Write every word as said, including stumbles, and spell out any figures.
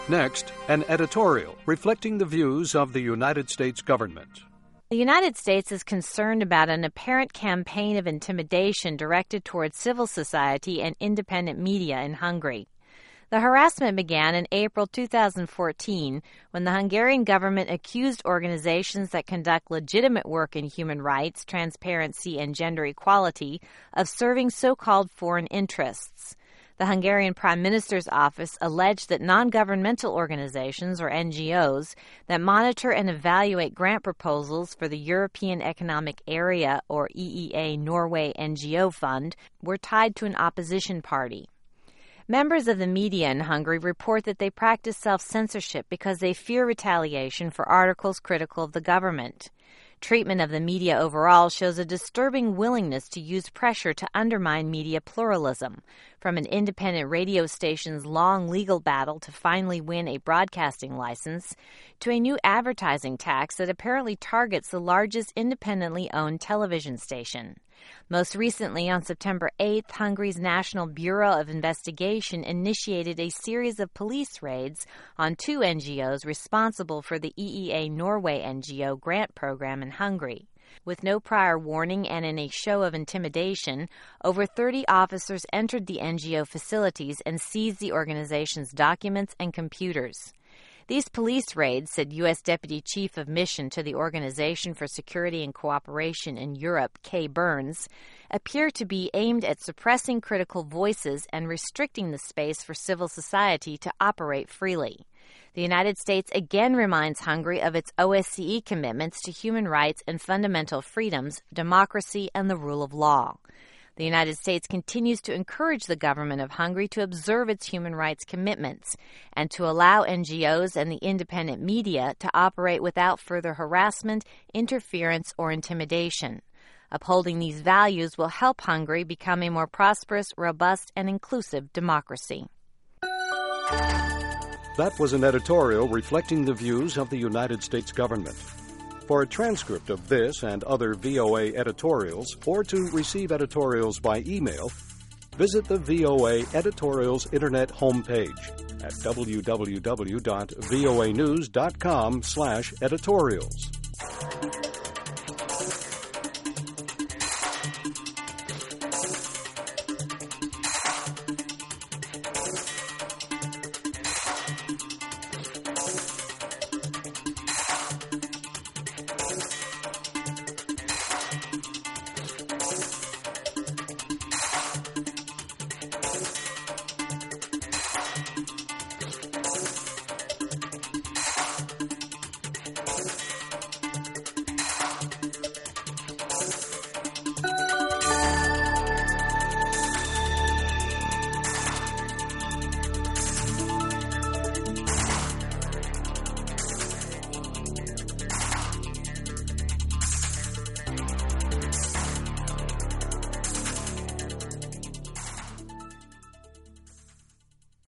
Next, an editorial reflecting the views of the United States government. The United States is concerned about an apparent campaign of intimidation directed towards civil society and independent media in Hungary. The harassment began in April two thousand fourteen when the Hungarian government accused organizations that conduct legitimate work in human rights, transparency, and gender equality of serving so-called foreign interests. The Hungarian Prime Minister's office alleged that non-governmental organizations, or N G Os, that monitor and evaluate grant proposals for the European Economic Area, or E E A Norway N G O Fund, were tied to an opposition party. Members of the media in Hungary report that they practice self-censorship because they fear retaliation for articles critical of the government. Treatment of the media overall shows a disturbing willingness to use pressure to undermine media pluralism, from an independent radio station's long legal battle to finally win a broadcasting license, to a new advertising tax that apparently targets the largest independently owned television station. Most recently, on September eighth, Hungary's National Bureau of Investigation initiated a series of police raids on two N G Os responsible for the E E A Norway N G O grant program in Hungary. With no prior warning and in a show of intimidation, over thirty officers entered the N G O facilities and seized the organization's documents and computers. These police raids, said U S Deputy Chief of Mission to the Organization for Security and Cooperation in Europe, Kay Burns, appear to be aimed at suppressing critical voices and restricting the space for civil society to operate freely. The United States again reminds Hungary of its O S C E commitments to human rights and fundamental freedoms, democracy, and the rule of law. The United States continues to encourage the government of Hungary to observe its human rights commitments and to allow N G Os and the independent media to operate without further harassment, interference, or intimidation. Upholding these values will help Hungary become a more prosperous, robust, and inclusive democracy. That was an editorial reflecting the views of the United States government. For a transcript of this and other V O A editorials, or to receive editorials by email, visit the V O A Editorials Internet homepage at w w w dot voa news dot com slash editorials.